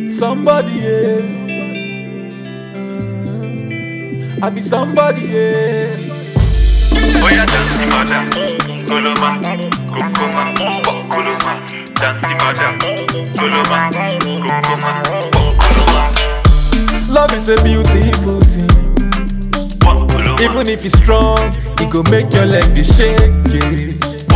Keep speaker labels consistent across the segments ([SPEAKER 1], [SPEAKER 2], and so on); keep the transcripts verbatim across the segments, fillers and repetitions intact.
[SPEAKER 1] Somebody, yeah. Mm, I be somebody, yeah.
[SPEAKER 2] Oh yeah, dance mother, Koloma, Kokoma, Koloma, dance mother, Koloma, Kokoma, Koloma.
[SPEAKER 1] Love is a beautiful thing. Even if it's strong, it go make your leg be shaky.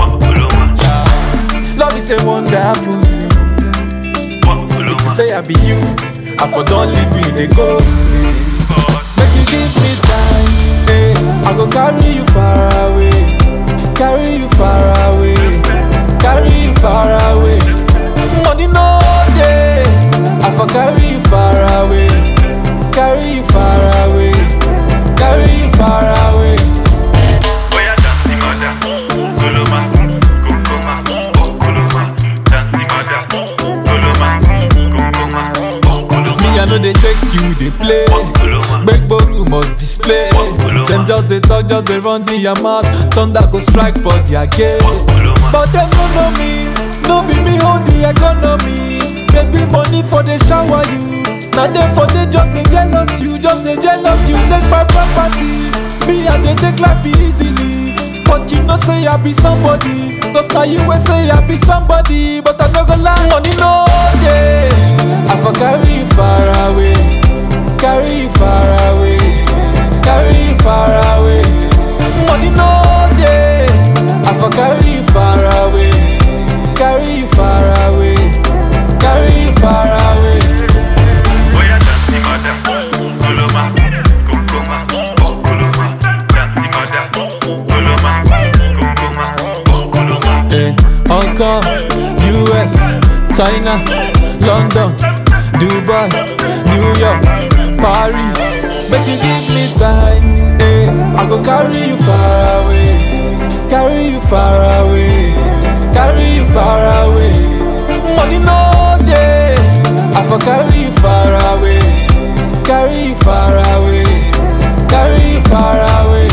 [SPEAKER 1] Love is a wonderful thing. If you say I be you, I for don't leave me, they go. Make you give me time, hey. I go carry you far away, carry you far away, carry you far away. Money no day, I for carry you far away, carry you far away, carry you far away.
[SPEAKER 2] Oh yeah, dance mother, Koloma, Kokoma, Koloma, dance mother, Koloma, Kokoma, Koloma.
[SPEAKER 1] Me I know they take you, they play. Big boru must display. Them just they talk, just they run the your mouth. Thunder go strike for their gate. But them no know me, no be me hold the economy. They be money for they shower you. Now them for they just they jealous you, just they jealous you. Take my property, me and they take life easily. But you know say I be somebody, cause now you will say I be somebody. But I no go lie, money no day. I for carry you far away, carry you far away, carry you far away. Money no day. I for carry you far away, carry you far away, carry you far away.
[SPEAKER 2] Oh yeah, dance mother, Koloma, Kokoma, Koloma, dance mother, Koloma, Kokoma, Koloma.
[SPEAKER 1] Hey, Hong Kong, U S, China, London, Dubai, New York, Paris. Make you give me time, hey. I go carry you far away, carry you far away, carry you far away. Money no day, I for carry you far away, carry you far away, carry you far away.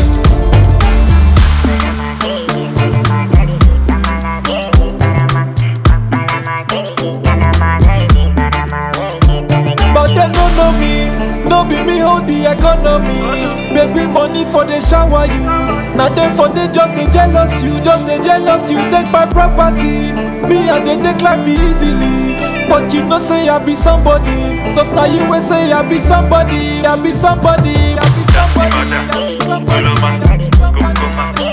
[SPEAKER 1] But they don't know me, no be me hold the economy. Baby money for they shower you. Now them for they just they jealous you, just they jealous you. Take my property, me and they take life easily. But you know say I be somebody, cause now you will say I be somebody, I be somebody, I be somebody, I be somebody, I be somebody.